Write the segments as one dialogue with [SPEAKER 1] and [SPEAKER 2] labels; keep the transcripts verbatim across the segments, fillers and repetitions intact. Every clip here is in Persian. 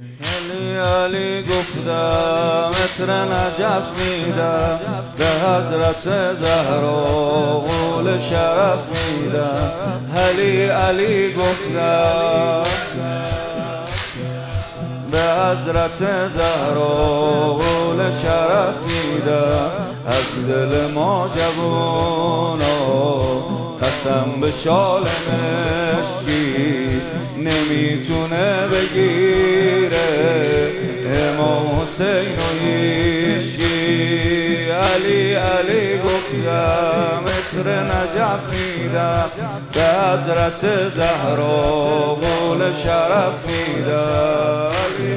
[SPEAKER 1] علی علی گفتم عطر نجف میدم به حضرت زهرا قول شرف میدم. علی علی گفتم به حضرت زهرا قول شرف میدم. از دل ما جوونا قسم به شال مشکی نمیتونه بگیره امام حسین و هیچکی. علی علی گفتم عطر نجف میدم به حضرت زهرا قول شرف میدم.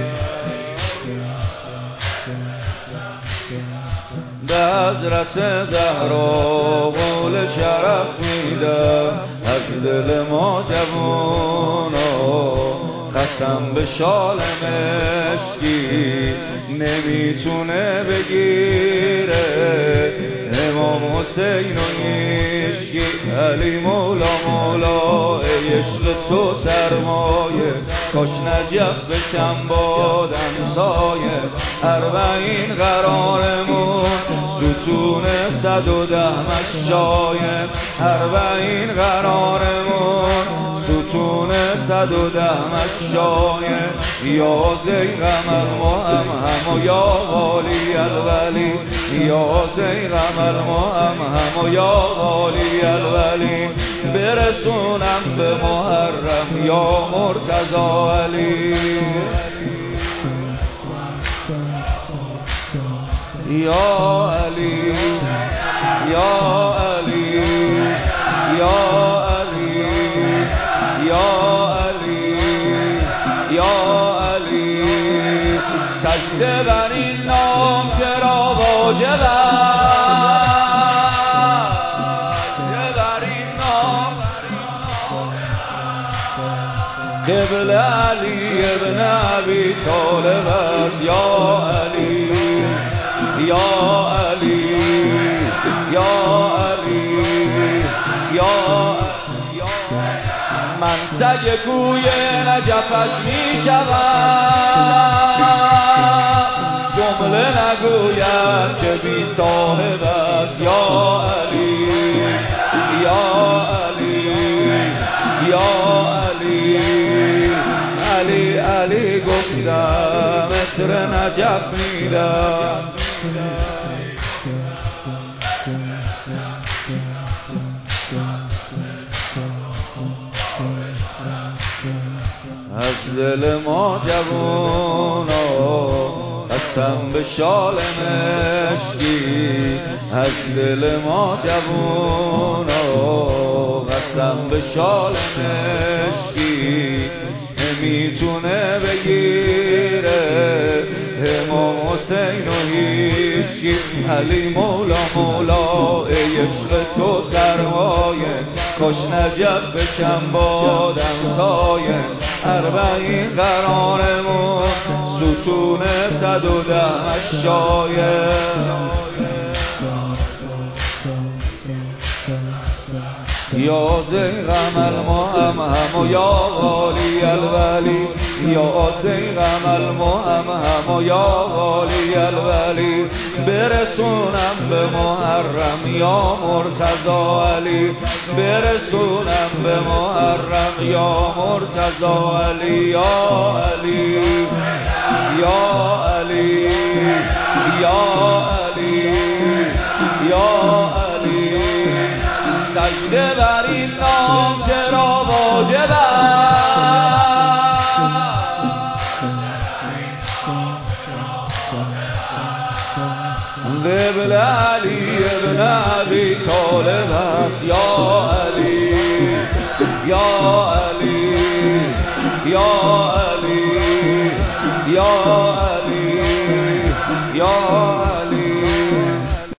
[SPEAKER 1] به حضرت زهرا قول شرف میدم. از دل ما جوونا قسم به شال مشکی نمیتونه بگیره امام حسین و هیچکی. علی مولا مولا ای عشق تو سرمایه کاش نجف بشم بادم سایه. اربعین قرارمون ستون صد و ده مشایه. اربعین قرارمون ستون صد و ده مشایه. یا زیغم المهم و یا غالی الولی یا زیغم المهم و یا غالی الولی. برسونم به محرم یا مرتضی علی یا علی یا علی یا علی یا علی یا علی. سجده بر این نام چرا واجب است؟ بر این نام قبل علی ابن ابی طالب است. یا علی یا علی یا علی یا من سگ کوی نجفش می شوم جمله نگویم که بی صاحب است. یا علی یا علی یا علی علی علی گفتم عطر نجف میدم. از دل ما جوونا قسم به شال مشکی. از دل ما جوونا قسم به شال مشکی نمیتونه بگیره امام حسین و هیچکی. علی مولا مولا ای عشق تو سرمایه کاش نجف بشم بادم سایه. اربعین قرارمون ستون صد و ده مشایه. یا زیغم المهم و یا غالی الولی یا زیغم المهم و یا غالی الولی. برسونم به محرم یا مرتضی علی برسونم به محرم یا مرتضی علی. یا علی یا علی یا علی یا علی. سجده بر این نام چرا واجب است؟ قبل علی ابن ابی طالب است. یا علی یا علی یا